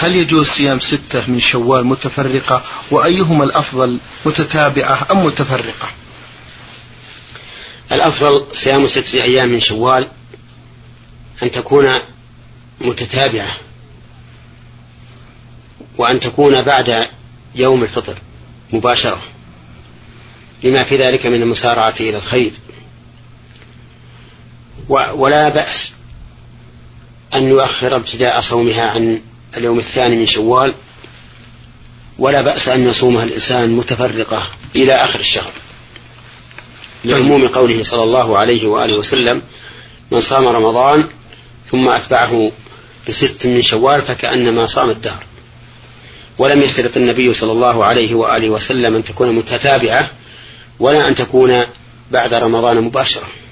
هل يجوز صيام 6 من شوال متفرقة، وأيهما الأفضل، متتابعة أم متفرقة؟ الأفضل صيام 6 أيام من شوال أن تكون متتابعة، وأن تكون بعد يوم الفطر مباشرة، لما في ذلك من المسارعة إلى الخير. ولا بأس أن يؤخر ابتداء صومها عن اليوم 2 من شوال، ولا بأس أن يصومها الإنسان متفرقة إلى آخر الشهر، لعموم قوله صلى الله عليه وآله وسلم: من صام رمضان ثم أتبعه ب6 من شوال فكأنما صام الدهر. ولم يشترط النبي صلى الله عليه وآله وسلم أن تكون متتابعة، ولا أن تكون بعد رمضان مباشرة.